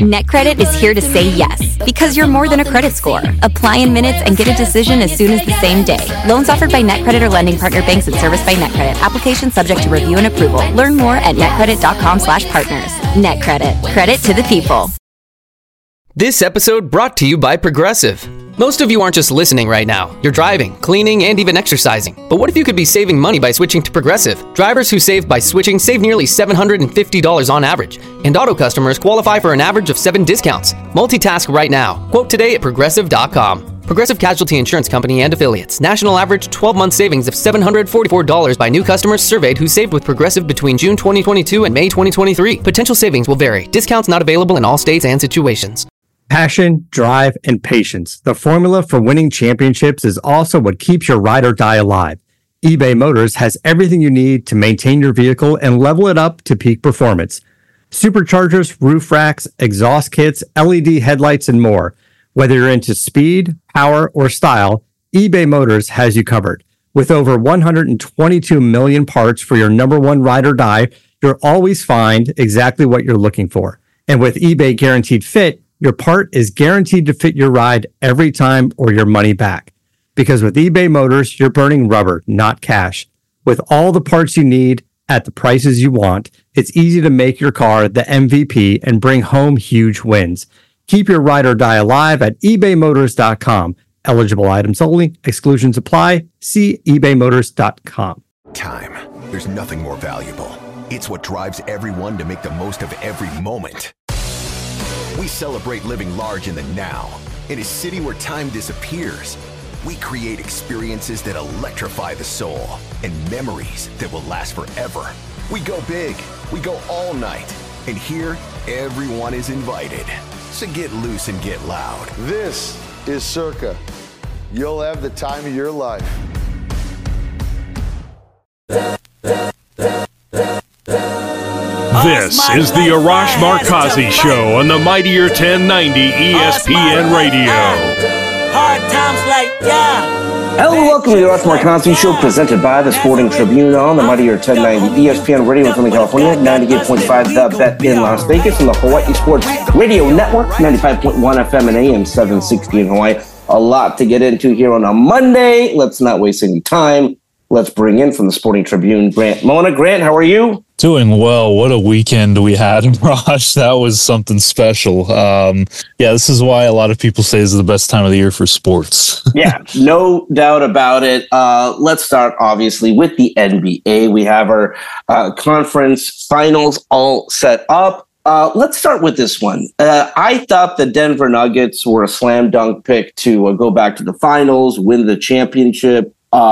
NetCredit is here to say yes, because you're more than a credit score. Apply in minutes and get a decision as soon as the same day. Loans offered by NetCredit or lending partner banks and serviced by NetCredit. Application subject to review and approval. Learn more at netcredit.com/partners. NetCredit. Credit to the people. This episode brought to you by Progressive. Most of you aren't just listening right now. You're driving, cleaning, and even exercising. But what if you could be saving money by switching to Progressive? Drivers who save by switching save nearly $750 on average. And auto customers qualify for an average of 7 discounts. Multitask right now. Quote today at Progressive.com. Progressive Casualty Insurance Company and Affiliates. National average 12-month savings of $744 by new customers surveyed who saved with Progressive between June 2022 and May 2023. Potential savings will vary. Discounts not available in all states and situations. Passion, drive, and patience. The formula for winning championships is also what keeps your ride or die alive. eBay Motors has everything you need to maintain your vehicle and level it up to peak performance. Superchargers, roof racks, exhaust kits, LED headlights, and more. Whether you're into speed, power, or style, eBay Motors has you covered. With over 122 million parts for your number one ride or die, you'll always find exactly what you're looking for. And with eBay Guaranteed Fit, your part is guaranteed to fit your ride every time or your money back. Because with eBay Motors, you're burning rubber, not cash. With all the parts you need at the prices you want, it's easy to make your car the MVP and bring home huge wins. Keep your ride or die alive at ebaymotors.com. Eligible items only. Exclusions apply. See ebaymotors.com. Time. There's nothing more valuable. It's what drives everyone to make the most of every moment. We celebrate living large in the now. In a city where time disappears, we create experiences that electrify the soul and memories that will last forever. We go big, we go all night, and here, everyone is invited. So get loose and get loud. This is Circa. You'll have the time of your life. This is the Arash Markazi Show on the Mightier 1090 ESPN Radio. Hard times like Hello, welcome to the Arash Markazi Show, presented by the Sporting Tribune on the Mightier 1090 ESPN Radio in Southern California, 98.5 The Bet in Las Vegas, and the Hawaii Sports Radio Network, 95.1 FM and AM 760 in Hawaii. A lot to get into here on a Monday. Let's not waste any time. Let's bring in from the Sporting Tribune, Grant Mona. Grant, how are you? Doing well. What a weekend we had, Raj. That was something special. This is why a lot of people say this is the best time of the year for sports. Yeah, no doubt about it. Let's start, obviously, with the NBA. We have our conference finals all set up. Let's start with this one. I thought the Denver Nuggets were a slam dunk pick to go back to the finals, win the championship.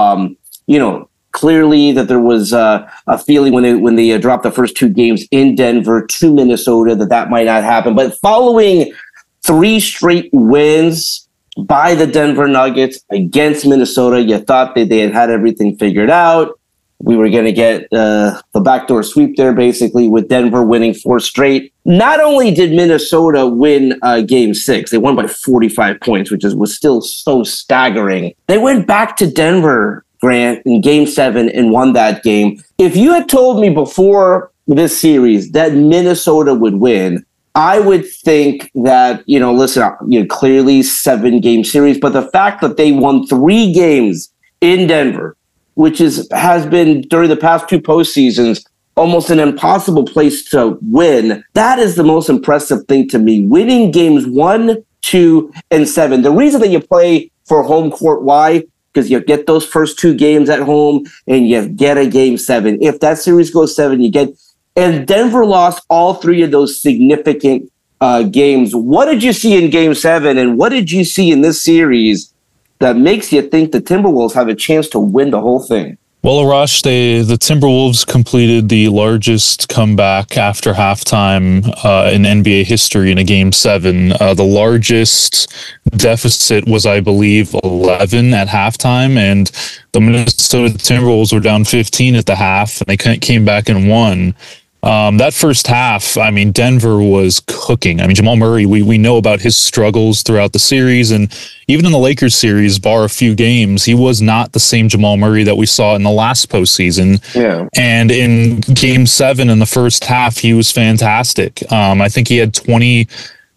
Clearly that there was a feeling when they dropped the first 2 games in Denver to Minnesota that might not happen. But following 3 straight wins by the Denver Nuggets against Minnesota, you thought that they had everything figured out. We were going to get the backdoor sweep there, basically, with Denver winning 4 straight. Not only did Minnesota win Game 6, they won by 45 points, which was still so staggering. They went back to Denver, Grant, in Game 7 and won that game. If you had told me before this series that Minnesota would win, I would think that, clearly 7-game series, but the fact that they won 3 games in Denver, which has been during the past 2 postseasons almost an impossible place to win, that is the most impressive thing to me. Winning games 1, 2, and 7. The reason that you play for home court, why? Because you get those first 2 games at home and you get a Game 7. If that series goes 7, you get... And Denver lost all 3 of those significant games. What did you see in Game 7 and what did you see in this series that makes you think the Timberwolves have a chance to win the whole thing? Well, Arash, the Timberwolves completed the largest comeback after halftime in NBA history in a Game 7. The largest deficit was, I believe, 11 at halftime, and the Minnesota Timberwolves were down 15 at the half, and they came back and won. That first half, Denver was cooking. Jamal Murray, we know about his struggles throughout the series, and even in the Lakers series, bar a few games, he was not the same Jamal Murray that we saw in the last postseason. Yeah. And in Game 7 in the first half, he was fantastic. I think he had 20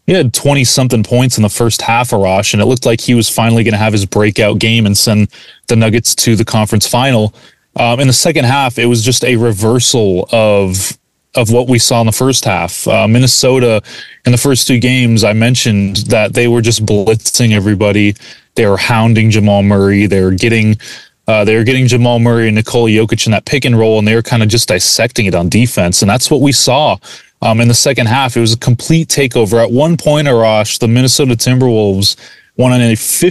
He had 20-something points in the first half, Arash, and it looked like he was finally going to have his breakout game and send the Nuggets to the conference final. In the second half, it was just a reversal of what we saw in the first half. Minnesota, in the first 2 games, I mentioned that they were just blitzing everybody. They were hounding Jamal Murray. They were getting Jamal Murray and Nikola Jokic in that pick and roll, and they were kind of just dissecting it on defense. And that's what we saw in the second half. It was a complete takeover. At one point, Arash, the Minnesota Timberwolves won on a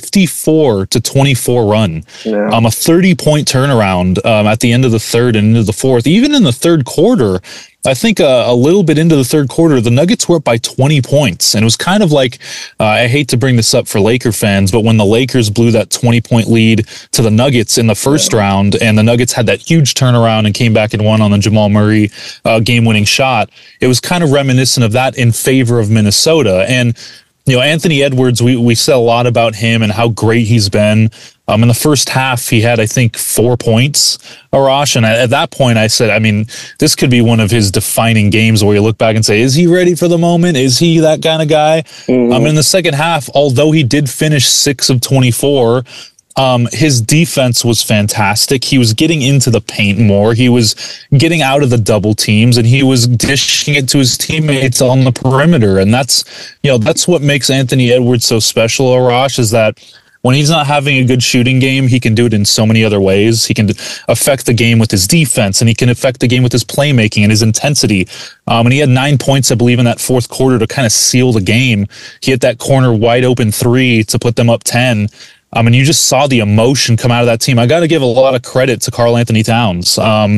54-24 run, a 30-point turnaround at the end of the third and into the fourth. Even in the third quarter, I think a little bit into the third quarter, the Nuggets were up by 20 points. And it was kind of like, I hate to bring this up for Laker fans, but when the Lakers blew that 20-point lead to the Nuggets in the first round, and the Nuggets had that huge turnaround and came back and won on the Jamal Murray game-winning shot, it was kind of reminiscent of that in favor of Minnesota. And Anthony Edwards, we said a lot about him and how great he's been. In the first half, he had, I think, 4 points, Arash. And at that point, I said, this could be one of his defining games where you look back and say, is he ready for the moment? Is he that kind of guy? Mm-hmm. In the second half, although he did finish 6 of 24, his defense was fantastic. He was getting into the paint more. He was getting out of the double teams, and he was dishing it to his teammates on the perimeter. And that's what makes Anthony Edwards so special, Arash, is that when he's not having a good shooting game, he can do it in so many other ways. He can affect the game with his defense, and he can affect the game with his playmaking and his intensity. And he had 9 points, I believe, in that fourth quarter to kind of seal the game. He hit that corner wide open 3 to put them up 10. And you just saw the emotion come out of that team. I got to give a lot of credit to Karl Anthony Towns. In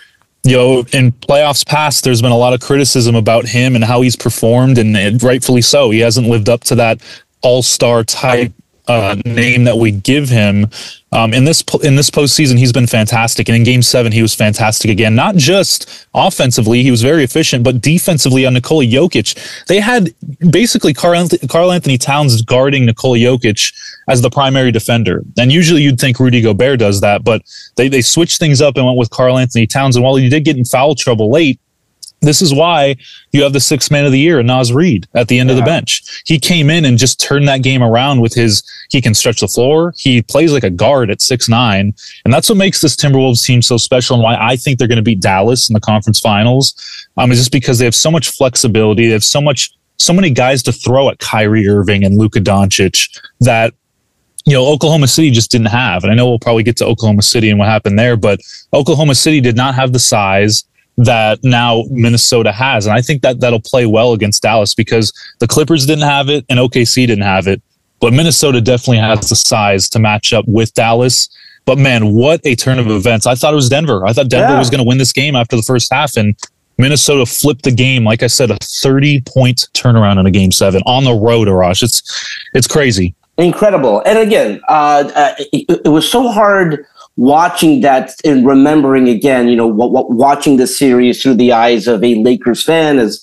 playoffs past, there's been a lot of criticism about him and how he's performed, and rightfully so. He hasn't lived up to that all-star type name that we give him. In this postseason, he's been fantastic. And in Game 7, he was fantastic again. Not just offensively, he was very efficient, but defensively on Nikola Jokic. They had basically Karl Anthony Towns guarding Nikola Jokic as the primary defender. And usually you'd think Rudy Gobert does that, but they switched things up and went with Karl Anthony Towns. And while he did get in foul trouble late, this is why you have the 6th man of the year, Naz Reid, at the end of the bench. He came in and just turned that game around with he can stretch the floor. He plays like a guard at 6'9". And that's what makes this Timberwolves team so special, and why I think they're going to beat Dallas in the conference finals. Is just because they have so much flexibility. They have so many guys to throw at Kyrie Irving and Luka Doncic that Oklahoma City just didn't have. And I know we'll probably get to Oklahoma City and what happened there, but Oklahoma City did not have the size that now Minnesota has. And I think that'll play well against Dallas, because the Clippers didn't have it and OKC didn't have it. But Minnesota definitely has the size to match up with Dallas. But man, what a turn of events. I thought it was Denver. I thought Denver was going to win this game after the first half, and Minnesota flipped the game. Like I said, a 30-point turnaround in a Game 7 on the road, Arash. It's crazy. Incredible. And again, it was so hard watching that and remembering again, watching the series through the eyes of a Lakers fan, as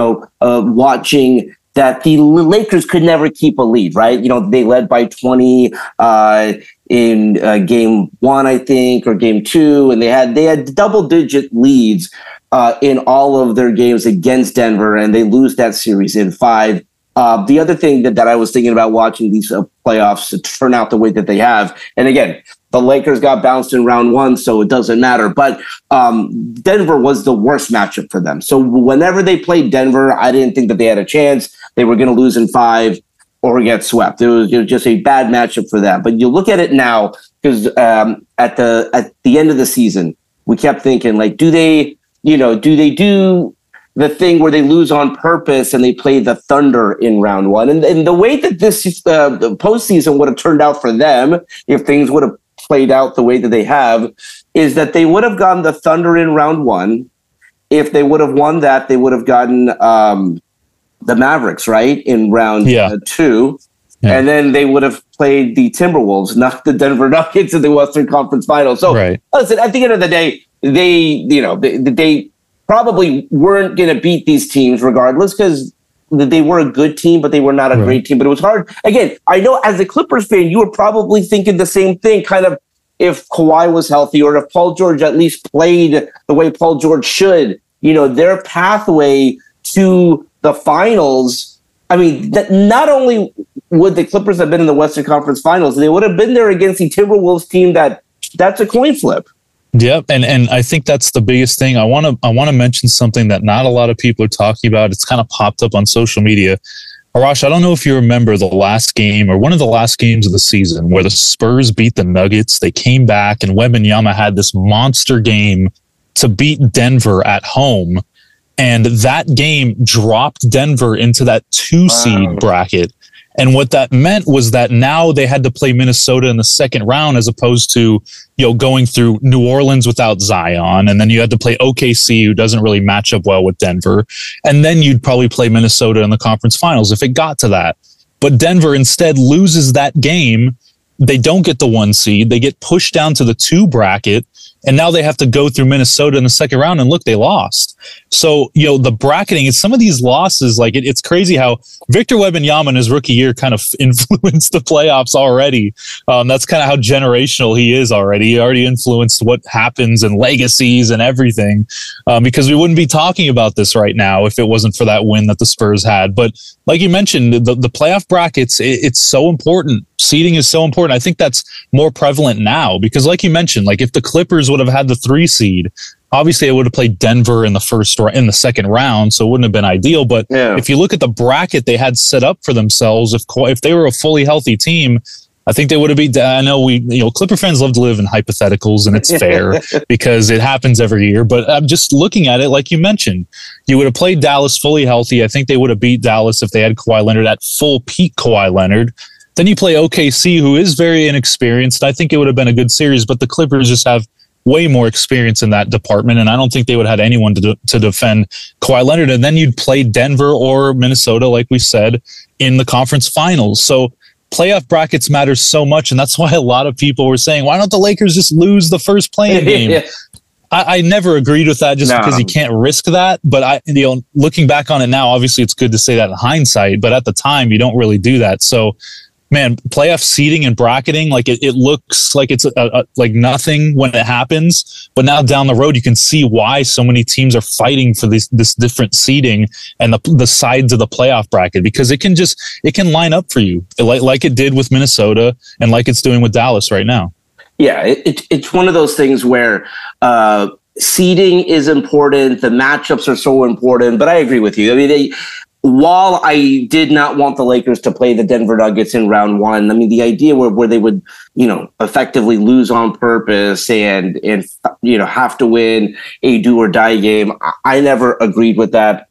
watching that the Lakers could never keep a lead, right? They led by 20 in Game 1, I think, or Game 2, and they had double-digit leads in all of their games against Denver, and they lose that series in 5. The other thing that I was thinking about watching these playoffs to turn out the way that they have, and again, the Lakers got bounced in round 1, so it doesn't matter. But Denver was the worst matchup for them. So whenever they played Denver, I didn't think that they had a chance. They were going to lose in 5 or get swept. It was just a bad matchup for them. But you look at it now, because at the end of the season, we kept thinking, like, do they do the thing where they lose on purpose and they play the Thunder in round 1? And the way that this the postseason would have turned out for them, if things would have played out the way that they have, is that they would have gotten the Thunder in round 1. If they would have won that, they would have gotten the Mavericks, right, in round 2. Yeah. And then they would have played the Timberwolves, not the Denver Nuggets, in the Western Conference Finals. So listen, at the end of the day, they probably weren't going to beat these teams regardless, because they were a good team, but they were not a great team. But it was hard. Again, I know as a Clippers fan, you were probably thinking the same thing, kind of if Kawhi was healthy, or if Paul George at least played the way Paul George should, their pathway to the finals I mean, not only would the Clippers have been in the Western Conference Finals, they would have been there against the Timberwolves team that's a coin flip. Yep, and I think that's the biggest thing. I want to mention something that not a lot of people are talking about. It's kind of popped up on social media. Arash, I don't know if you remember the last game or one of the last games of the season where the Spurs beat the Nuggets. They came back and Wembanyama had this monster game to beat Denver at home. And that game dropped Denver into that 2-seed bracket. And what that meant was that now they had to play Minnesota in the second round as opposed to, going through New Orleans without Zion. And then you had to play OKC, who doesn't really match up well with Denver. And then you'd probably play Minnesota in the conference finals if it got to that. But Denver instead loses that game. They don't get the 1 seed. They get pushed down to the 2 bracket. And now they have to go through Minnesota in the second round, and look, they lost. So, the bracketing is some of these losses. Like it's crazy how Victor Wembanyama in his rookie year kind of influenced the playoffs already. That's kind of how generational he is already. He already influenced what happens and legacies and everything, because we wouldn't be talking about this right now if it wasn't for that win that the Spurs had. But like you mentioned, the playoff brackets, it's so important. Seeding is so important. I think that's more prevalent now because like you mentioned, like if the Clippers would have had the 3 seed, obviously, it would have played Denver in the second round, so it wouldn't have been ideal. But if you look at the bracket they had set up for themselves, if they were a fully healthy team, I think they would have beat. I know Clipper fans love to live in hypotheticals, and it's fair because it happens every year. But I'm just looking at it, like you mentioned, you would have played Dallas fully healthy. I think they would have beat Dallas if they had Kawhi Leonard at full peak Kawhi Leonard. Then you play OKC, who is very inexperienced. I think it would have been a good series, but the Clippers just have way more experience in that department, and I don't think they would have had anyone to defend Kawhi Leonard. And then you'd play Denver or Minnesota, like we said, in the conference finals. So playoff brackets matter so much, and that's why a lot of people were saying, why don't the Lakers just lose the first play-in game? I never agreed with that because you can't risk that. But looking back on it now, obviously it's good to say that in hindsight, but at the time you don't really do that. So man, playoff seeding and bracketing, like it looks like it's like nothing when it happens, but now down the road you can see why so many teams are fighting for this different seeding and the sides of the playoff bracket, because it can line up for you like it did with Minnesota and like it's doing with Dallas right now. Yeah, it's one of those things where seeding is important, the matchups are so important, but I agree with you. I mean, while I did not want the Lakers to play the Denver Nuggets in round 1, I mean, the idea where they would, effectively lose on purpose and have to win a do or die game, I never agreed with that.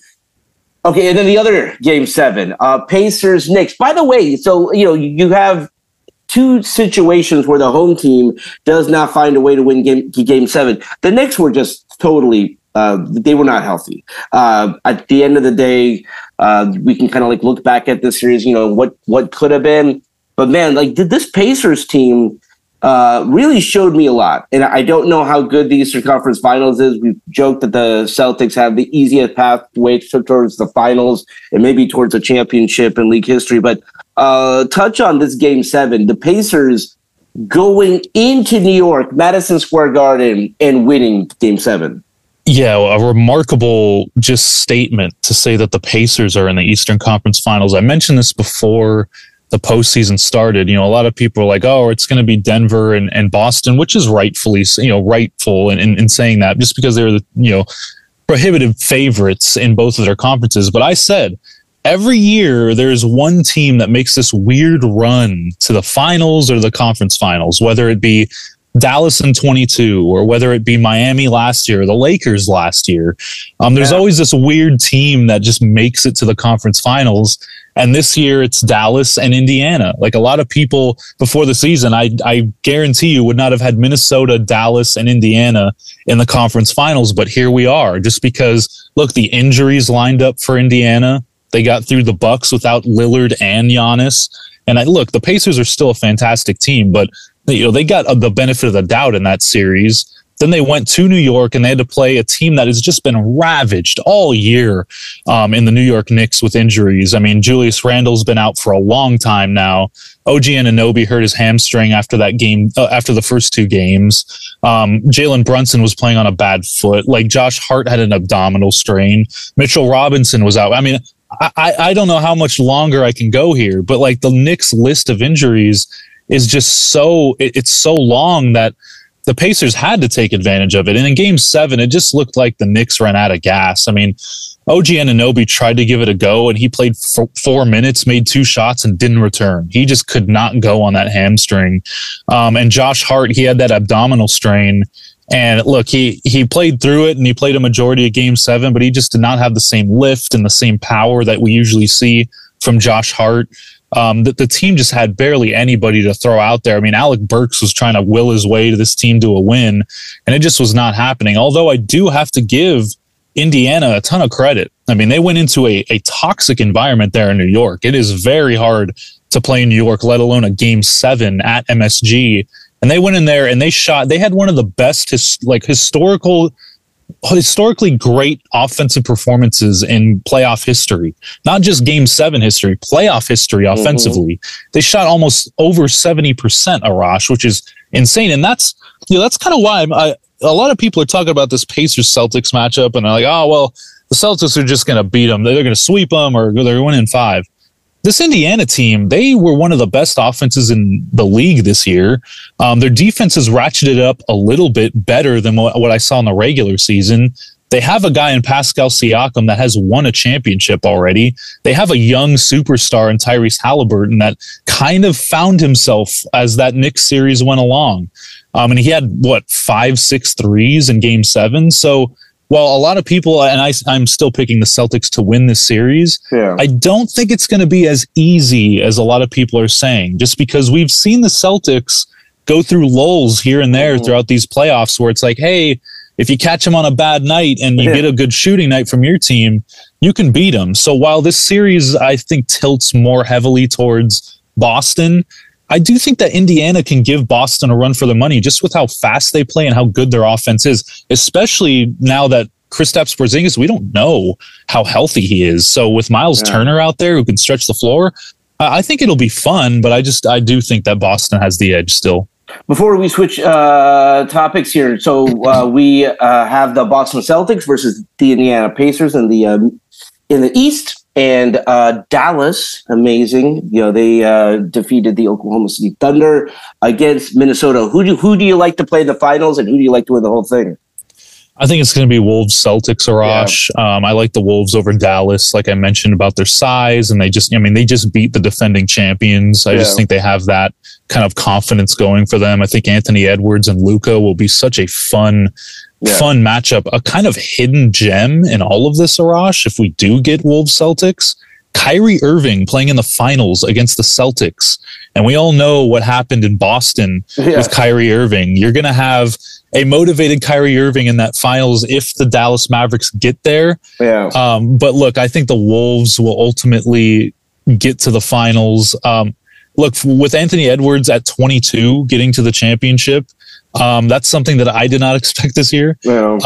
Okay, and then the other game 7, Pacers Knicks. By the way, so you have 2 situations where the home team does not find a way to win game 7. The Knicks were just totally. They were not healthy. At the end of the day, we can kind of look back at this series, what could have been. But man, this Pacers team really showed me a lot. And I don't know how good the Eastern Conference Finals is. We've joked that the Celtics have the easiest pathway towards the finals and maybe towards a championship in league history. But touch on this game 7, the Pacers going into New York, Madison Square Garden, and winning game 7. Yeah, a remarkable just statement to say that the Pacers are in the Eastern Conference Finals. I mentioned this before the postseason started. A lot of people are like, oh, it's going to be Denver and Boston, which is rightful in saying that just because they're the, prohibitive favorites in both of their conferences. But I said, every year there's one team that makes this weird run to the finals or the conference finals, whether it be Dallas in 22, or whether it be Miami last year, or the Lakers last year. There's always this weird team that just makes it to the conference finals. And this year it's Dallas and Indiana. Like a lot of people before the season, I guarantee you would not have had Minnesota, Dallas, and Indiana in the conference finals. But here we are, just because, look, the injuries lined up for Indiana. They got through the Bucks without Lillard and Giannis. And the Pacers are still a fantastic team, but they got the benefit of the doubt in that series. Then they went to New York and they had to play a team that has just been ravaged all year in the New York Knicks with injuries. I mean, Julius Randle's been out for a long time now. OG Anunoby hurt his hamstring after that game, after the first 2 games. Jalen Brunson was playing on a bad foot. Josh Hart had an abdominal strain. Mitchell Robinson was out. I mean, I don't know how much longer I can go here, but like the Knicks list of injuries is just it's so long that the Pacers had to take advantage of it. And in Game 7, it just looked like the Knicks ran out of gas. I mean, OG Anunoby tried to give it a go, and he played 4 minutes, made 2 shots, and didn't return. He just could not go on that hamstring. And Josh Hart, he had that abdominal strain. And look, he played through it, and he played a majority of Game 7, but he just did not have the same lift and the same power that we usually see from Josh Hart. The team just had barely anybody to throw out there. I mean, Alec Burks was trying to will his way to this team to a win, and it just was not happening. Although I do have to give Indiana a ton of credit. I mean, they went into a toxic environment there in New York. It is very hard to play in New York, let alone a Game 7 at MSG. And they went in there and they had one of the best historically great offensive performances in playoff history. Not just Game 7 history, playoff history offensively. They shot almost over 70%, Arash, which is insane. And that's kind of why a lot of people are talking about this Pacers-Celtics matchup, and they're like, oh, well, the Celtics are just going to beat them. They're going to sweep them, or they're winning 5. This Indiana team, they were one of the best offenses in the league this year. Their defense has ratcheted up a little bit better than what I saw in the regular season. They have a guy in Pascal Siakam that has won a championship already. They have a young superstar in Tyrese Halliburton that kind of found himself as that Knicks series went along. And he had, 5-6 threes in Game 7. So while a lot of people, and I'm still picking the Celtics to win this series, I don't think it's going to be as easy as a lot of people are saying, just because we've seen the Celtics go through lulls here and there throughout these playoffs where it's like, hey, if you catch them on a bad night and you get a good shooting night from your team, you can beat them. So while this series, I think, tilts more heavily towards Boston, I do think that Indiana can give Boston a run for the money just with how fast they play and how good their offense is, especially now that Kristaps Porzingis, we don't know how healthy he is. So with Miles Turner out there who can stretch the floor, I think it'll be fun, but I do think that Boston has the edge still. Before we switch topics here, so we have the Boston Celtics versus the Indiana Pacers in the East. And Dallas, amazing. They defeated the Oklahoma City Thunder against Minnesota. Who do you like to play the finals, and who do you like to win the whole thing? I think it's going to be Wolves Celtics, Arash. I like the Wolves over Dallas, like I mentioned about their size, and they just beat the defending champions. I just think they have that kind of confidence going for them. I think Anthony Edwards and Luka will be such a fun matchup, a kind of hidden gem in all of this, Arash. If we do get Wolves Celtics, Kyrie Irving playing in the finals against the Celtics. And we all know what happened in Boston with Kyrie Irving. You're going to have a motivated Kyrie Irving in that finals if the Dallas Mavericks get there. But look, I think the Wolves will ultimately get to the finals. Look, with Anthony Edwards at 22 getting to the championship, that's something that I did not expect this year.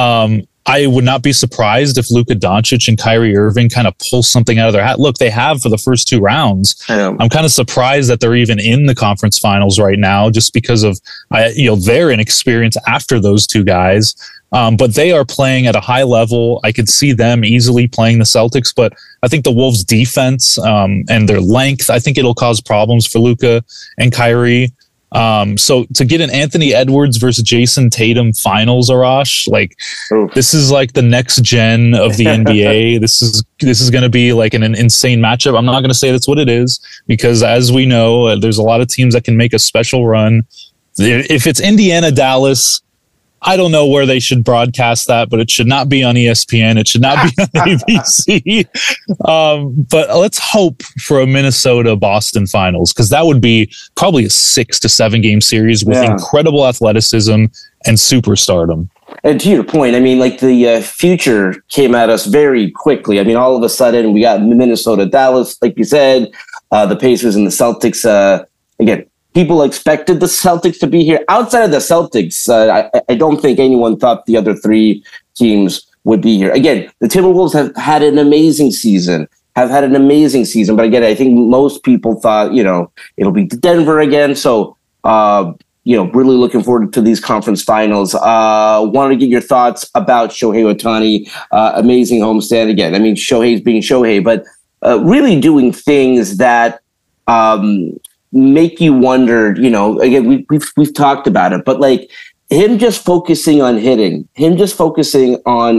I would not be surprised if Luka Doncic and Kyrie Irving kind of pull something out of their hat. Look, they have for the first 2 rounds. I'm kind of surprised that they're even in the conference finals right now, just because of their inexperience after those 2 guys. But they are playing at a high level. I could see them easily playing the Celtics, but I think the Wolves' defense and their length, I think it'll cause problems for Luka and Kyrie. So to get an Anthony Edwards versus Jason Tatum finals, Arash, this is like the next gen of the NBA. This is going to be like an insane matchup. I'm not going to say that's what it is, because as we know, there's a lot of teams that can make a special run. If it's Indiana, Dallas, I don't know where they should broadcast that, but it should not be on ESPN. It should not be on ABC. But let's hope for a Minnesota-Boston finals, because that would be probably a 6 to 7 game series with incredible athleticism and superstardom. And to your point, I mean, the future came at us very quickly. I mean, all of a sudden we got Minnesota, Dallas, like you said, the Pacers and the Celtics. Again, people expected the Celtics to be here. Outside of the Celtics, I don't think anyone thought the other 3 teams would be here. Again, the Timberwolves have had an amazing season. But again, I think most people thought, it'll be Denver again. So, really looking forward to these conference finals. Wanted to get your thoughts about Shohei Ohtani. Amazing homestand again. I mean, Shohei's being Shohei, but really doing things that make you wonder. Again, we've talked about it, but like him just focusing on hitting, him just focusing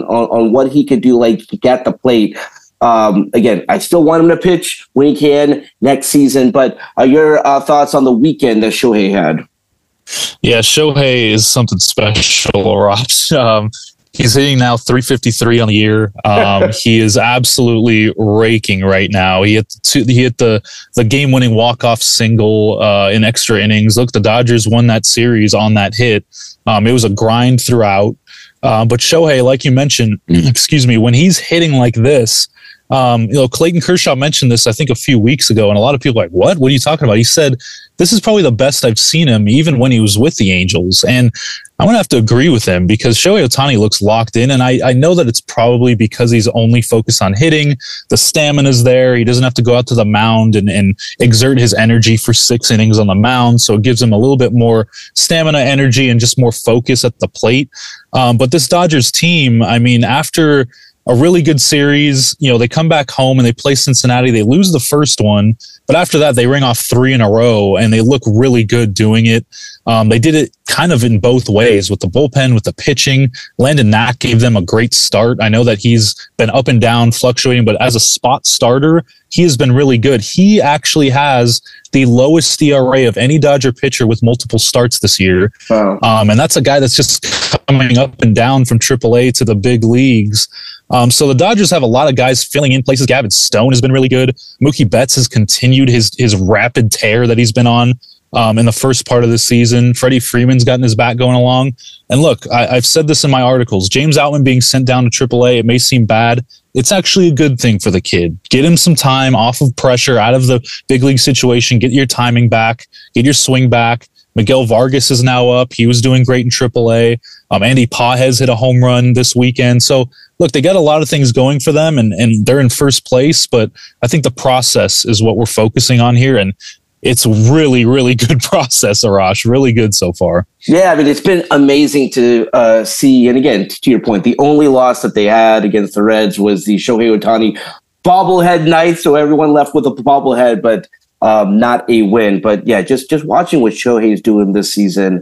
on what he could do, like at the plate. Again, I still want him to pitch when he can next season, but your thoughts on the weekend that Shohei had? Yeah, Shohei is something special, Ross. He's hitting now 353 on the year. He is absolutely raking right now. He hit the game-winning walk-off single in extra innings. Look, the Dodgers won that series on that hit. It was a grind throughout. But Shohei, like you mentioned, when he's hitting like this, Clayton Kershaw mentioned this, I think, a few weeks ago, and a lot of people are like, what are you talking about? He said, this is probably the best I've seen him, even when he was with the Angels. And I'm going to have to agree with him because Shohei Ohtani looks locked in. And I know that it's probably because he's only focused on hitting. The stamina's there. He doesn't have to go out to the mound and exert his energy for 6 innings on the mound. So it gives him a little bit more stamina, energy, and just more focus at the plate. But this Dodgers team, I mean, after a really good series, they come back home and they play Cincinnati. They lose the first one, but after that, they ring off 3 in a row and they look really good doing it. They did it kind of in both ways with the bullpen, with the pitching. Landon Knack gave them a great start. I know that he's been up and down, fluctuating, but as a spot starter, he has been really good. He actually has the lowest ERA of any Dodger pitcher with multiple starts this year. Wow. And that's a guy that's just coming up and down from AAA to the big leagues. So the Dodgers have a lot of guys filling in places. Gavin Stone has been really good. Mookie Betts has continued his rapid tear that he's been on in the first part of the season. Freddie Freeman's gotten his bat going along. And look, I've said this in my articles. James Outman being sent down to AAA, it may seem bad. It's actually a good thing for the kid. Get him some time off of pressure, out of the big league situation. Get your timing back. Get your swing back. Miguel Vargas is now up. He was doing great in AAA. Andy Pages hit a home run this weekend. So, look, they got a lot of things going for them, and they're in first place. But I think the process is what we're focusing on here. And it's really, really good process, Arash. Really good so far. Yeah, I mean, it's been amazing to see. And again, to your point, the only loss that they had against the Reds was the Shohei Ohtani bobblehead night. So everyone left with a bobblehead, but not a win. But yeah, just watching what Shohei is doing this season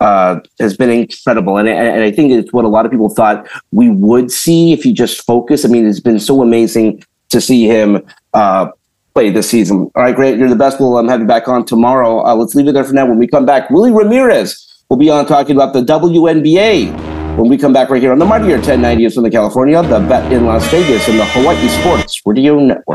has been incredible. And I think it's what a lot of people thought we would see if he just focused. I mean, it's been so amazing to see him play this season. All right, great. You're the best. We'll have you back on tomorrow. Let's leave it there for now. When we come back, Willie Ramirez will be on talking about the WNBA. When we come back right here on the Mightier 1090 of Southern California, the Bet in Las Vegas, and the Hawaii Sports Radio Network.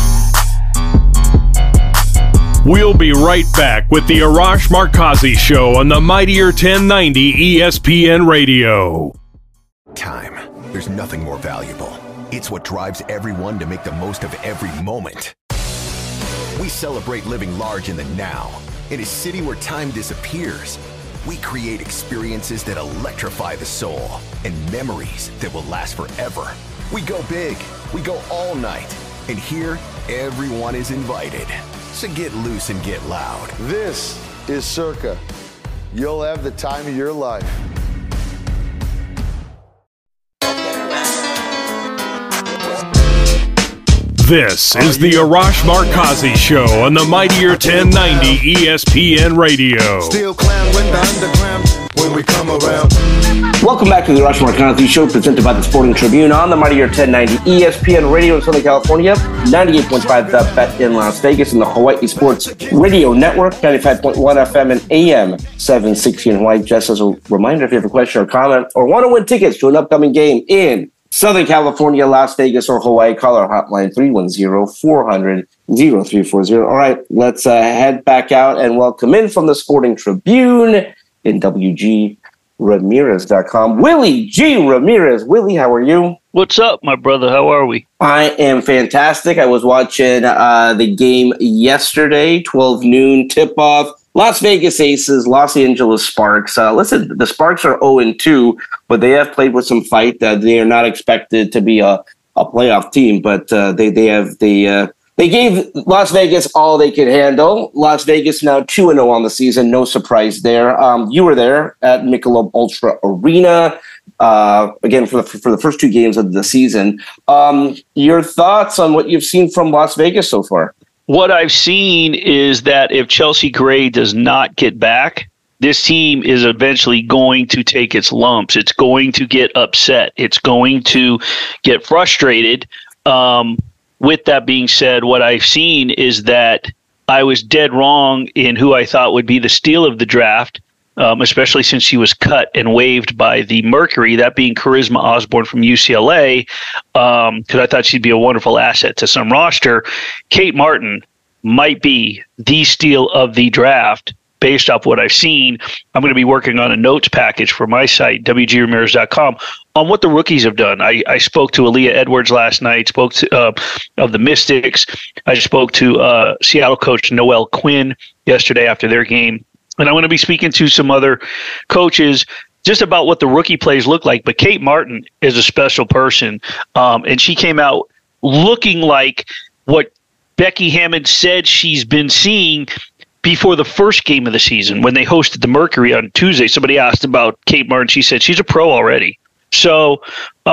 We'll be right back with the Arash Markazi Show on the Mightier 1090 ESPN Radio. Time. There's nothing more valuable. It's what drives everyone to make the most of every moment. We celebrate living large in the now. In a city where time disappears, we create experiences that electrify the soul and memories that will last forever. We go big. We go all night. And here, everyone is invited. So get loose and get loud. This is Circa. You'll have the time of your life. This is the Arash Markazi Show on the Mightier 1090 ESPN Radio. Still clown with the underground when we come around. Welcome back to the Arash Markazi Show, presented by the Sporting Tribune on the Mightier 1090 ESPN Radio in Southern California, 98.5 The Bet in Las Vegas, and the Hawaii Sports Radio Network, 95.1 FM and AM 760 in Hawaii. Just as a reminder, if you have a question or comment or want to win tickets to an upcoming game in Southern California, Las Vegas, or Hawaii, call our hotline 310-400-0340. All right, let's head back out and welcome in from the Sporting Tribune in WGRamirez.com, Willie G. Ramirez. Willie, how are you? What's up, my brother? How are we? I am fantastic. I was watching the game yesterday, 12 noon tip-off. Las Vegas Aces, Los Angeles Sparks. Listen, the Sparks are 0-2, but they have played with some fight. They are not expected to be a playoff team, but they have the They gave Las Vegas all they could handle. Las Vegas now 2-0 on the season. No surprise there. You were there at Michelob Ultra Arena, again, for the first 2 games of the season. Your thoughts on what you've seen from Las Vegas so far? What I've seen is that if Chelsea Gray does not get back, this team is eventually going to take its lumps. It's going to get upset. It's going to get frustrated. With that being said, what I've seen is that I was dead wrong in who I thought would be the steal of the draft, especially since she was cut and waived by the Mercury, that being Charisma Osborne from UCLA, because I thought she'd be a wonderful asset to some roster. Kate Martin might be the steal of the draft. Based off what I've seen, I'm going to be working on a notes package for my site, WGRamirez.com, on what the rookies have done. I spoke to Aaliyah Edwards last night, spoke to of the Mystics. I spoke to Seattle coach Noel Quinn yesterday after their game. And I'm going to be speaking to some other coaches just about what the rookie plays look like. But Kate Martin is a special person, and she came out looking like what Becky Hammond said she's been seeing before the first game of the season when they hosted the Mercury on Tuesday. Somebody asked about Kate Martin. She said she's a pro already. So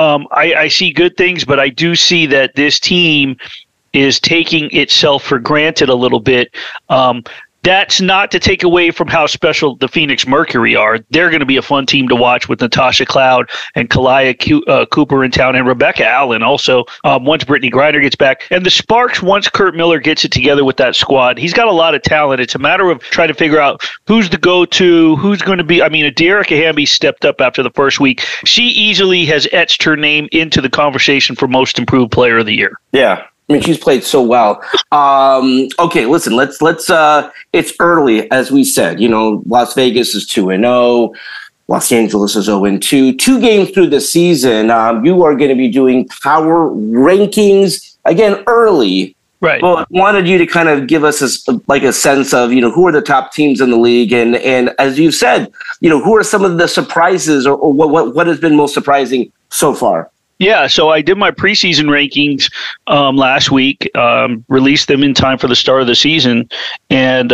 I see good things, but I do see that this team is taking itself for granted a little bit. That's not to take away from how special the Phoenix Mercury are. They're going to be a fun team to watch with Natasha Cloud and Kalia Cooper in town, and Rebecca Allen also once Brittany Griner gets back. And the Sparks, once Kurt Miller gets it together with that squad, he's got a lot of talent. It's a matter of trying to figure out who's the go-to, who's going to be. I mean, Dearica Hamby stepped up after the first week. She easily has etched her name into the conversation for most improved player of the year. Yeah. I mean, she's played so well. Okay, listen, let's it's early, as we said. You know, Las Vegas is 2-0. Los Angeles is 0-2. 2 games through the season. You are going to be doing power rankings, again, early. Right. But wanted you to kind of give us a sense of, you know, who are the top teams in the league. And as you said, you know, who are some of the surprises or what has been most surprising so far? Yeah, so I did my preseason rankings last week, released them in time for the start of the season, and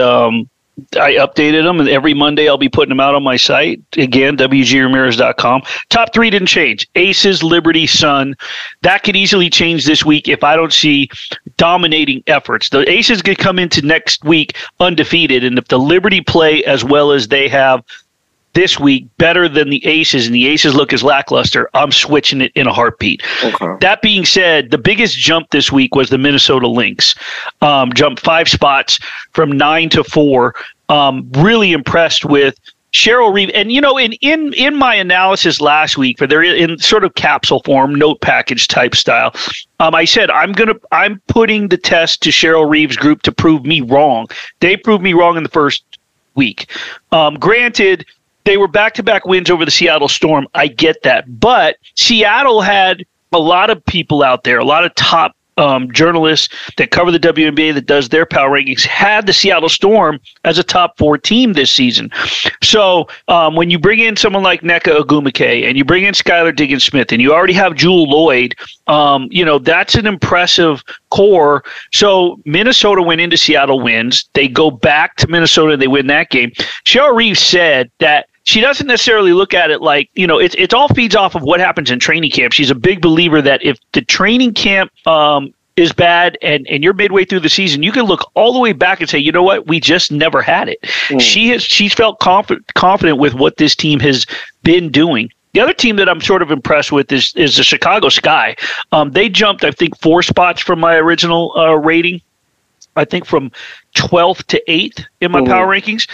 I updated them, and every Monday I'll be putting them out on my site. Again, WGRamirez.com. Top 3 didn't change. Aces, Liberty, Sun. That could easily change this week if I don't see dominating efforts. The Aces could come into next week undefeated, and if the Liberty play as well as they have this week, better than the Aces, and the Aces look as lackluster, I'm switching it in a heartbeat. Okay. That being said, the biggest jump this week was the Minnesota Lynx. Jumped 5 spots from 9 to 4. Really impressed with Cheryl Reeve. And, you know, in my analysis last week, for their in sort of capsule form, note package type style, I said I'm putting the test to Cheryl Reeve's group to prove me wrong. They proved me wrong in the first week. Granted, they were back-to-back wins over the Seattle Storm. I get that. But Seattle had a lot of people out there, a lot of top journalists that cover the WNBA that does their power rankings, had the Seattle Storm as a top 4 team this season. So when you bring in someone like Nneka Ogwumike and you bring in Skylar Diggins-Smith and you already have Jewel Lloyd, you know, that's an impressive core. So Minnesota went into Seattle, wins. They go back to Minnesota, they win that game. Cheryl Reeve said that she doesn't necessarily look at it like, you know, it all feeds off of what happens in training camp. She's a big believer that if the training camp is bad and you're midway through the season, you can look all the way back and say, you know what, we just never had it. She's felt confident with what this team has been doing. The other team that I'm sort of impressed with is the Chicago Sky. They jumped, I think, 4 spots from my original rating. I think from 12th to 8th in my power rankings.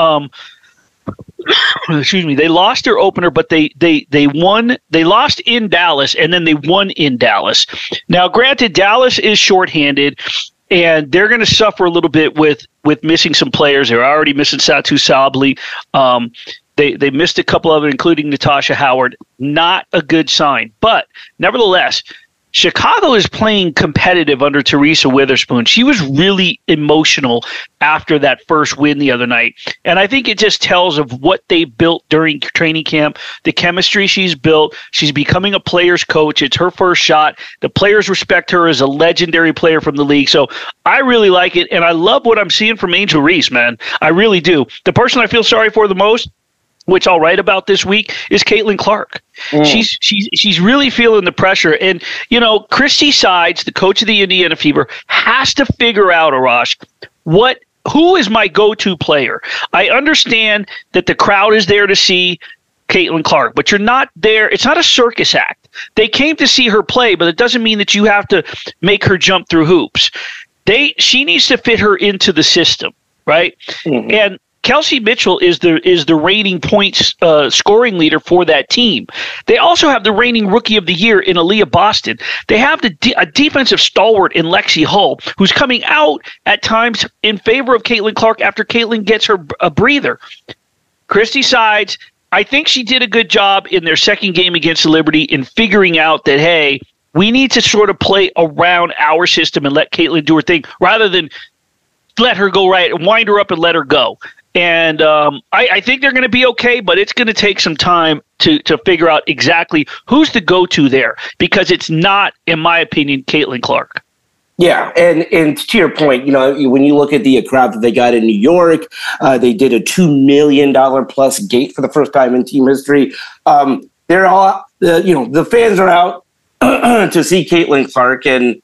Excuse me. They lost their opener, but they won. They lost in Dallas, and then they won in Dallas. Now, granted, Dallas is shorthanded, and they're going to suffer a little bit with missing some players. They're already missing Satu Sabli. They missed a couple of it, including Natasha Howard. Not a good sign, but nevertheless, Chicago is playing competitive under Teresa Witherspoon. She was really emotional after that first win the other night. And I think it just tells of what they built during training camp, the chemistry she's built. She's becoming a player's coach. It's her first shot. The players respect her as a legendary player from the league. So I really like it. And I love what I'm seeing from Angel Reese, man. I really do. The person I feel sorry for the most, which I'll write about this week, is Caitlin Clark. She's really feeling the pressure. And, you know, Christy Sides, the coach of the Indiana Fever, has to figure out, Arash, who is my go-to player? I understand that the crowd is there to see Caitlin Clark, but you're not there. It's not a circus act. They came to see her play, but it doesn't mean that you have to make her jump through hoops. She needs to fit her into the system, right? Mm-hmm. And Kelsey Mitchell is the reigning points scoring leader for that team. They also have the reigning rookie of the year in Aaliyah Boston. They have a defensive stalwart in Lexi Hull, who's coming out at times in favor of Caitlin Clark after Caitlin gets her a breather. Christy Sides, I think she did a good job in their second game against Liberty in figuring out that, hey, we need to sort of play around our system and let Caitlin do her thing rather than let her go right and wind her up and let her go. And I think they're going to be okay, but it's going to take some time to figure out exactly who's the go-to there, because it's not, in my opinion, Caitlin Clark. Yeah, and to your point, you know, when you look at the crowd that they got in New York, they did a $2 million plus gate for the first time in team history. They're all, the fans are out to see Caitlin Clark, and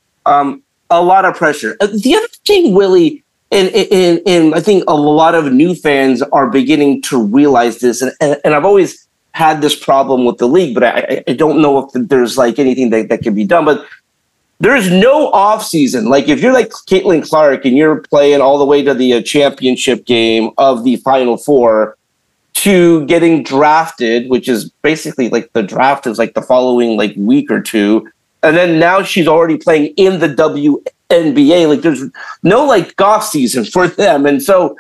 a lot of pressure. The other thing, Willie, and I think a lot of new fans are beginning to realize this, and I've always had this problem with the league, but I don't know if there's like anything that can be done. But there's no off season. Like if you're like Caitlin Clark and you're playing all the way to the championship game of the Final Four to getting drafted, which is basically like the draft is like the following like week or two, and then now she's already playing in the WNBA. Like there's no like off season for them, and so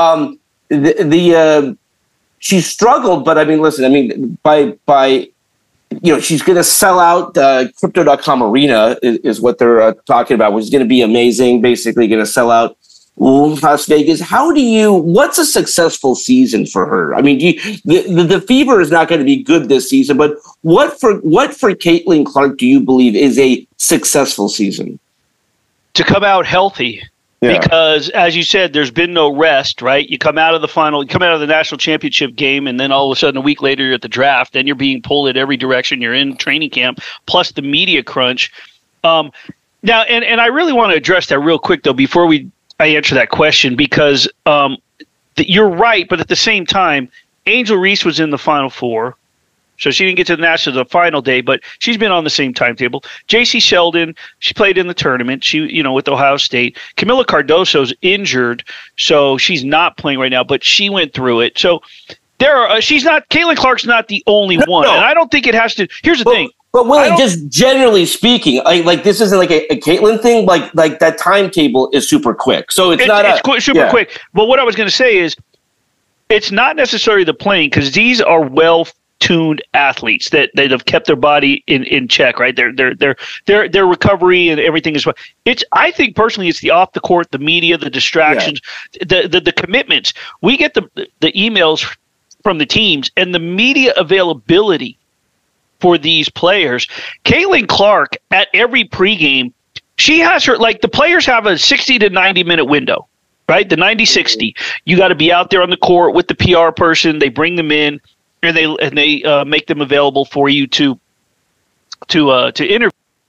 she struggled. But I mean, listen, by she's going to sell out Crypto.com Arena is what they're talking about, which is going to be amazing. Basically, going to sell out Las Vegas. What's a successful season for her? I mean, the Fever is not going to be good this season, but what for Caitlin Clark do you believe is a successful season? To come out healthy. Yeah. Because, as you said, there's been no rest, right? You come out of the national championship game, and then all of a sudden a week later you're at the draft, then you're being pulled in every direction. You're in training camp, plus the media crunch. Now, and I really want to address that real quick, though, before I answer that question, because you're right, but at the same time, Angel Reese was in the Final Four. So she didn't get to the final day, but she's been on the same timetable. J.C. Sheldon, she played in the tournament. She, with Ohio State. Camila Cardoso's injured, so she's not playing right now, but she went through it. So Caitlin Clark's not the only one. And I don't think it has to. Here's the thing. But Willie, just generally speaking, like this isn't like a Caitlin thing. Like that timetable is super quick. So it's super quick. But what I was going to say is, it's not necessarily the playing, because these are well-tuned athletes that have kept their body in check, right? Their recovery and everything is. I think personally, it's the off the court, the media, the distractions, the commitments. We get the emails from the teams and the media availability for these players. Caitlin Clark, at every pregame, she has her, like, the players have a 60 to 90 minute window, right? The 90-60. You got to be out there on the court with the PR person. They bring them in, and they make them available for you to interview.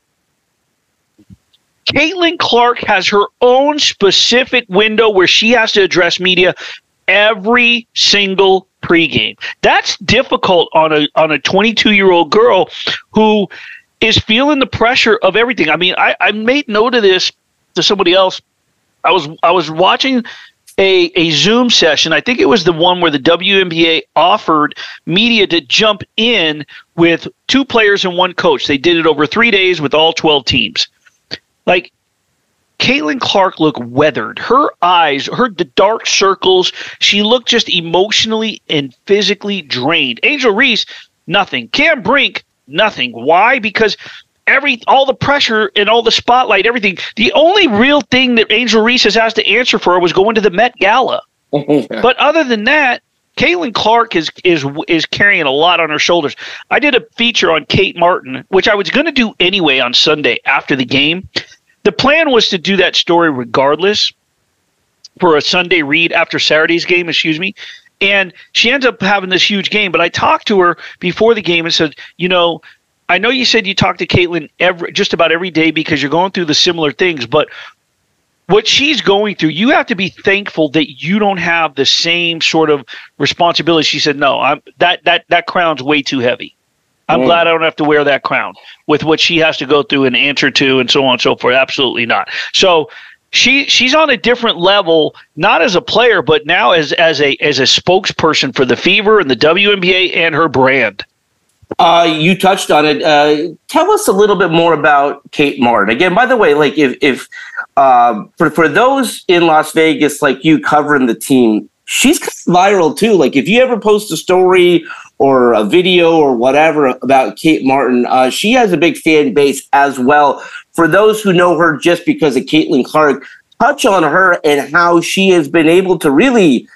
Caitlin Clark has her own specific window where she has to address media every single pregame. That's difficult on a 22-year-old girl who is feeling the pressure of everything. I mean, I made note of this to somebody else. I was watching a Zoom session. I think it was the one where the WNBA offered media to jump in with 2 players and 1 coach. They did it over 3 days with all 12 teams. Like, Caitlin Clark looked weathered. Her eyes, the dark circles, she looked just emotionally and physically drained. Angel Reese, nothing. Cam Brink, nothing. Why? Because all the pressure and all the spotlight, everything. The only real thing that Angel Reese has to answer for was going to the Met Gala. But other than that, Caitlin Clark is carrying a lot on her shoulders. I did a feature on Kate Martin, which I was going to do anyway on Sunday after the game. The plan was to do that story regardless for a Sunday read after Saturday's game, and she ends up having this huge game. But I talked to her before the game and said, I know you said you talk to Caitlin just about every day because you're going through the similar things, but what she's going through, you have to be thankful that you don't have the same sort of responsibility. She said, no, that crown's way too heavy. I'm glad I don't have to wear that crown with what she has to go through and answer to and so on and so forth. Absolutely not. So she's on a different level, not as a player, but now as a spokesperson for the Fever and the WNBA and her brand. You touched on it. Tell us a little bit more about Kate Martin. Again, by the way, like if for those in Las Vegas, like you covering the team, she's viral too. Like if you ever post a story or a video or whatever about Kate Martin, she has a big fan base as well. For those who know her just because of Caitlin Clark, touch on her and how she has been able to really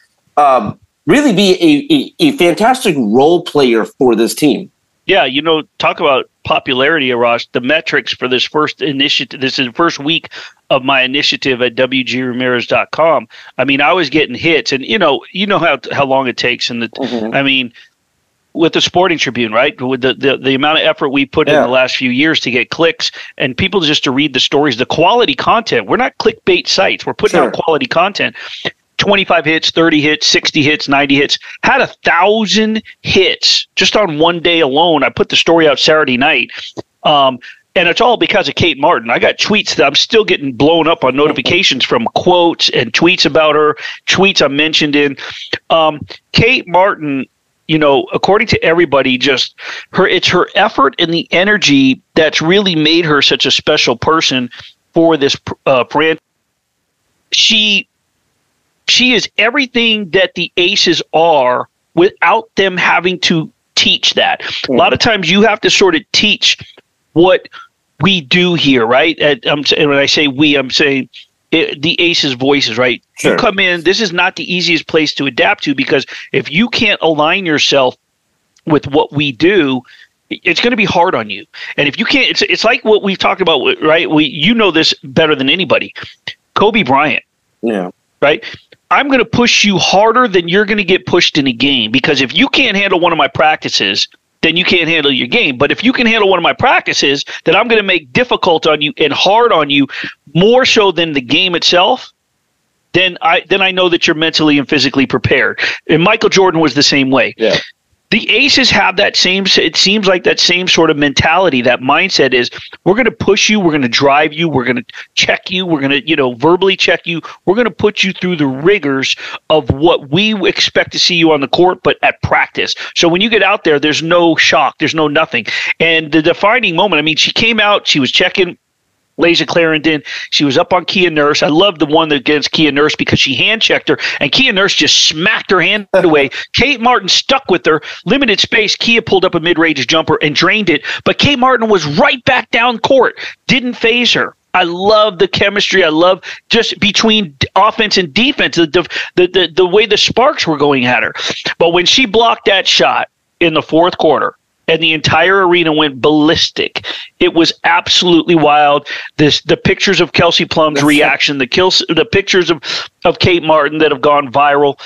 be a fantastic role player for this team. Yeah, talk about popularity, Arash. The metrics for this first initiative, this is the first week of my initiative at WGRamirez.com. I mean, I was getting hits, and you know how long it takes. And I mean, with the Sporting Tribune, right? With the amount of effort we put in the last few years to get clicks and people just to read the stories, the quality content. We're not clickbait sites. We're putting out quality content. 25 hits, 30 hits, 60 hits, 90 hits, had 1,000 hits just on one day alone. I put the story out Saturday night. And it's all because of Kate Martin. I got tweets that I'm still getting blown up on notifications from quotes and tweets about her, tweets I mentioned in. Kate Martin, according to everybody, it's her effort and the energy that's really made her such a special person for this brand. She is everything that the Aces are without them having to teach that. A lot of times you have to sort of teach what we do here, right? And when I say we, I'm saying the Aces voices, right? Sure. You come in, this is not the easiest place to adapt to because if you can't align yourself with what we do, it's going to be hard on you. And if you can't, it's like what we've talked about, right? You know this better than anybody. Kobe Bryant. Yeah. Right? I'm going to push you harder than you're going to get pushed in a game because if you can't handle one of my practices, then you can't handle your game. But if you can handle one of my practices, then I'm going to make difficult on you and hard on you more so than the game itself. Then I know that you're mentally and physically prepared. And Michael Jordan was the same way. Yeah. The Aces have that same, it seems like that same sort of mentality, that mindset is we're going to push you, we're going to drive you, we're going to check you, we're going to, verbally check you. We're going to put you through the rigors of what we expect to see you on the court, but at practice. So when you get out there, there's no shock, there's no nothing. And the defining moment, I mean, she came out, she was checking Layshia Clarendon. She was up on Kia Nurse. I love the one against Kia Nurse because she hand-checked her, and Kia Nurse just smacked her hand away. Kate Martin stuck with her. Limited space. Kia pulled up a mid-range jumper and drained it, but Kate Martin was right back down court. Didn't phase her. I love the chemistry. I love just between offense and defense, the way the sparks were going at her. But when she blocked that shot in the fourth quarter, and the entire arena went ballistic. It was absolutely wild. The pictures of Kelsey Plum's reaction, the pictures of Kate Martin that have gone viral.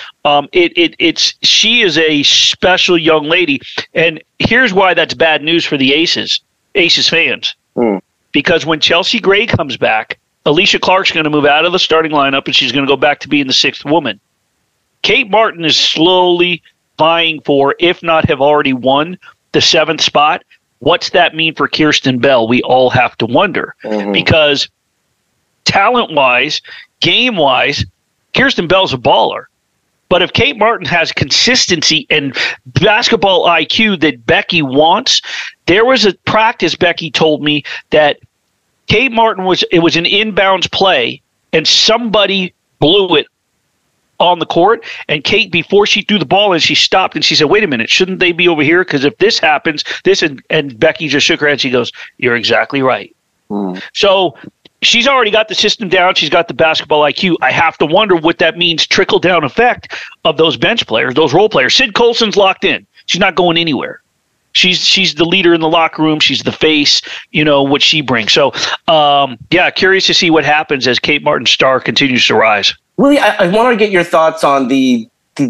She is a special young lady, and here's why that's bad news for the Aces fans. Because when Chelsea Gray comes back, Alicia Clark's going to move out of the starting lineup, and she's going to go back to being the sixth woman. Kate Martin is slowly vying for, if not have already won, the seventh spot. What's that mean for Kirsten Bell? We all have to wonder because talent-wise, game-wise, Kirsten Bell's a baller. But if Kate Martin has consistency and basketball IQ that Becky wants, there was a practice, Becky told me, that Kate Martin it was an inbounds play and somebody blew it on the court, and Kate, before she threw the ball in, she stopped and she said, wait a minute, shouldn't they be over here? Because if this happens, and Becky just shook her head. She goes, you're exactly right. So she's already got the system down. She's got the basketball IQ. I have to wonder what that means, trickle-down effect of those bench players, those role players. Sid Colson's locked in. She's not going anywhere. She's the leader in the locker room. She's the face, what she brings. So, curious to see what happens as Kate Martin's star continues to rise. Willie, I want to get your thoughts on the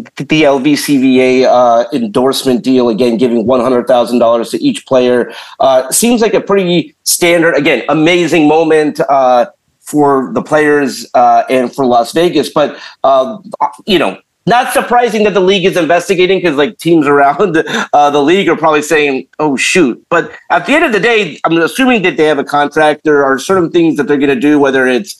LVCVA endorsement deal, again, giving $100,000 to each player. Seems like a pretty standard, again, amazing moment for the players and for Las Vegas. But, not surprising that the league is investigating, because teams around the league are probably saying, oh, shoot. But at the end of the day, I'm assuming that they have a contract. There are certain things that they're going to do, whether it's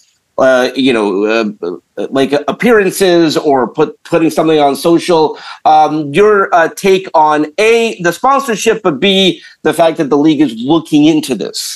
appearances or putting something on social. Your take on A, the sponsorship, but B, the fact that the league is looking into this.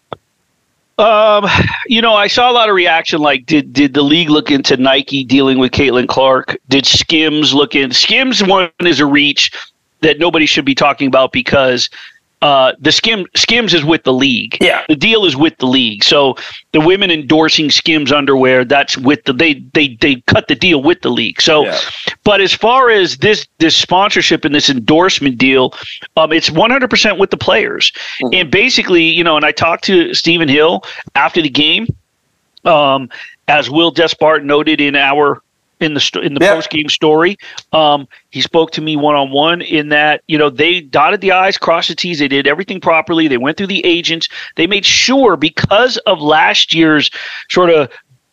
I saw a lot of reaction. Did the league look into Nike dealing with Caitlin Clark? Did Skims look in? Skims one is a reach that nobody should be talking about, because the Skims is with the league. Yeah. The deal is with the league. So the women endorsing Skims underwear, that's with they cut the deal with the league. So, but as far as this sponsorship and this endorsement deal, it's 100% with the players. Mm-hmm. And basically, and I talked to Stephen Hill after the game, as Will Despart noted in the post-game story. He spoke to me one-on-one in that, they dotted the I's, crossed the T's. They did everything properly. They went through the agents. They made sure, because of last year's sort of,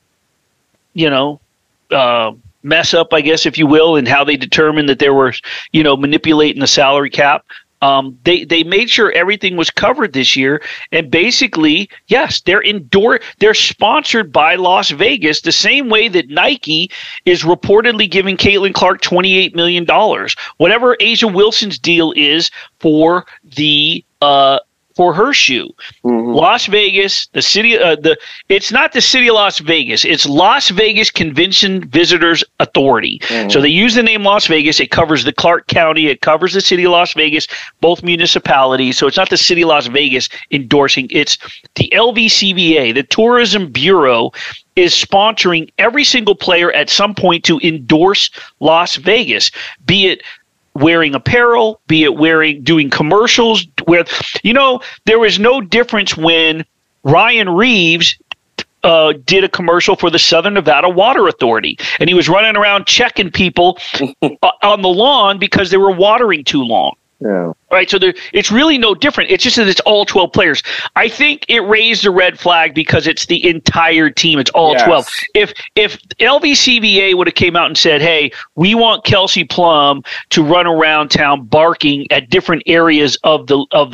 mess up, I guess, if you will, and how they determined that there were, manipulating the salary cap. They made sure everything was covered this year, and basically, yes, they're sponsored by Las Vegas, the same way that Nike is reportedly giving Caitlin Clark $28 million. Whatever Asia Wilson's deal is for for her shoe. Mm-hmm. Las Vegas, the city, it's not the city of Las Vegas. It's Las Vegas Convention Visitors Authority. Mm-hmm. So they use the name Las Vegas. It covers the Clark County. It covers the city of Las Vegas, both municipalities. So it's not the city of Las Vegas endorsing. It's the LVCVA, the Tourism Bureau, is sponsoring every single player at some point to endorse Las Vegas, be it wearing apparel, be it doing commercials. There was no difference when Ryan Reeves did a commercial for the Southern Nevada Water Authority, and he was running around checking people on the lawn because they were watering too long. Yeah. Right. So it's really no different. It's just that it's all 12 players. I think it raised a red flag because it's the entire team. It's all 12. If LVCVA would have came out and said, hey, we want Kelsey Plum to run around town barking at different areas of the of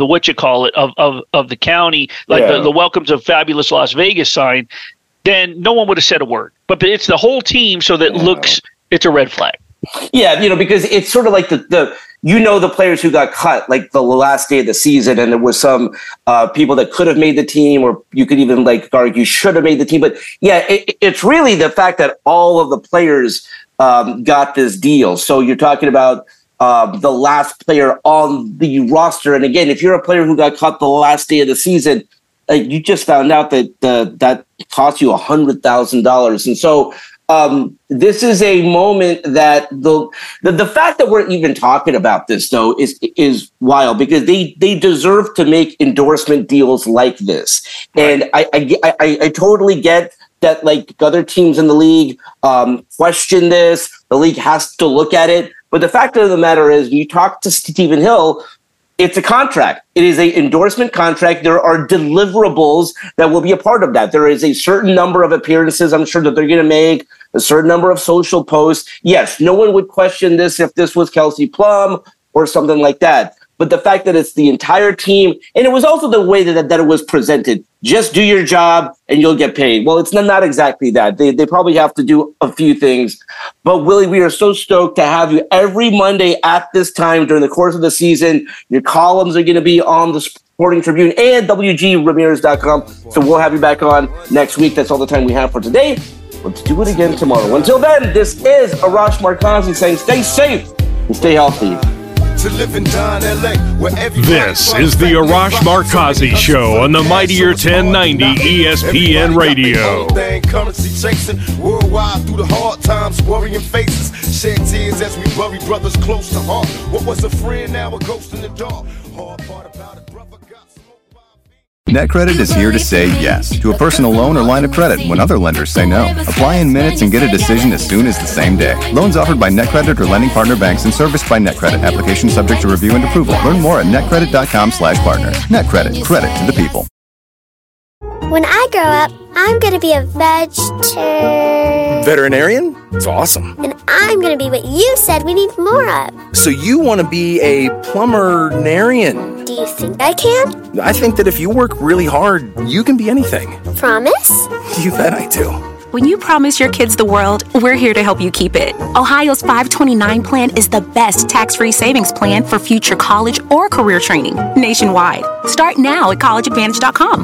the county, like the Welcomes of Fabulous Las Vegas sign, then no one would have said a word. But it's the whole team, so that it's a red flag. Yeah, because it's sort of like the players who got cut like the last day of the season, and there was some people that could have made the team, or you could even argue should have made the team. But yeah, it's really the fact that all of the players got this deal. So you're talking about the last player on the roster. And again, if you're a player who got cut the last day of the season, you just found out that that cost you $100,000. And so this is a moment that the fact that we're even talking about this, though, is wild, because they deserve to make endorsement deals like this. Right. And I totally get that, other teams in the league question this. The league has to look at it. But the fact of the matter is, when you talk to Stephen Hill, it's a contract. It is an endorsement contract. There are deliverables that will be a part of that. There is a certain number of appearances, I'm sure, that they're going to make, a certain number of social posts. Yes, no one would question this if this was Kelsey Plum or something like that. But the fact that it's the entire team, and it was also the way that it was presented. Just do your job and you'll get paid. Well, it's not exactly that. They probably have to do a few things. But Willie, we are so stoked to have you every Monday at this time during the course of the season. Your columns are going to be on the Sporting Tribune and WGRamirez.com. So we'll have you back on next week. That's all the time we have for today. Let's do it again tomorrow. Until then, this is Arash Markazi saying stay safe and stay healthy. This is the Arash Markazi Show on the Mightier 1090 ESPN Radio. Currency chasing worldwide through the hard times, worrying faces, shed tears as we bury brothers close to heart. What was a friend, now a ghost in the dark. Hard part about it, brother got smoked by. NetCredit is here to say yes to a personal loan or line of credit when other lenders say no. Apply in minutes and get a decision as soon as the same day. Loans offered by NetCredit or lending partner banks and serviced by NetCredit. Application subject to review and approval. Learn more at netcredit.com/partners. NetCredit. Credit to the people. When I grow up, I'm going to be a veterinarian? It's awesome. And I'm going to be what you said we need more of. So you want to be a plumber-narian? Do you think I can? I think that if you work really hard, you can be anything. Promise? You bet I do. When you promise your kids the world, we're here to help you keep it. Ohio's 529 plan is the best tax-free savings plan for future college or career training nationwide. Start now at collegeadvantage.com.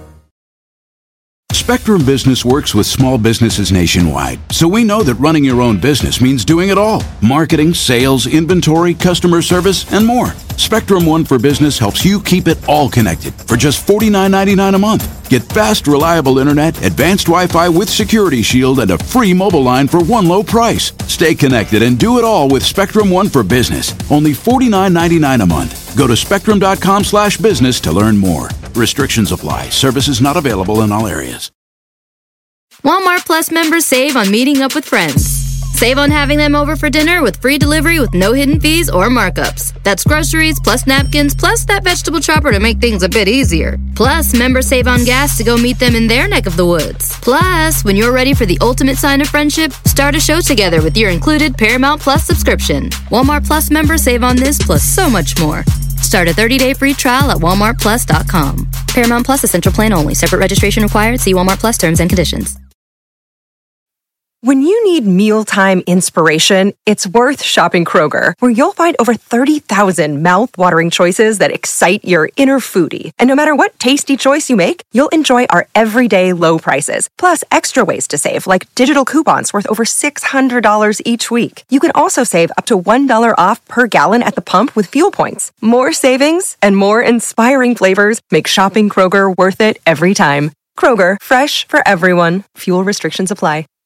Spectrum Business works with small businesses nationwide, so we know that running your own business means doing it all. Marketing, sales, inventory, customer service, and more. Spectrum One for Business helps you keep it all connected for just $49.99 a month. Get fast, reliable internet, advanced Wi-Fi with Security Shield, and a free mobile line for one low price. Stay connected and do it all with Spectrum One for Business. Only $49.99 a month. Go to spectrum.com/business to learn more. Restrictions apply. Services not available in all areas. Walmart Plus members save on meeting up with friends. Save on having them over for dinner with free delivery with no hidden fees or markups. That's groceries, plus napkins, plus that vegetable chopper to make things a bit easier. Plus, members save on gas to go meet them in their neck of the woods. Plus, when you're ready for the ultimate sign of friendship, start a show together with your included Paramount Plus subscription. Walmart Plus members save on this plus so much more. Start a 30-day free trial at walmartplus.com. Paramount Plus Essential Plan only. Separate registration required. See Walmart Plus terms and conditions. When you need mealtime inspiration, it's worth shopping Kroger, where you'll find over 30,000 mouth-watering choices that excite your inner foodie. And no matter what tasty choice you make, you'll enjoy our everyday low prices, plus extra ways to save, like digital coupons worth over $600 each week. You can also save up to $1 off per gallon at the pump with fuel points. More savings and more inspiring flavors make shopping Kroger worth it every time. Kroger, fresh for everyone. Fuel restrictions apply.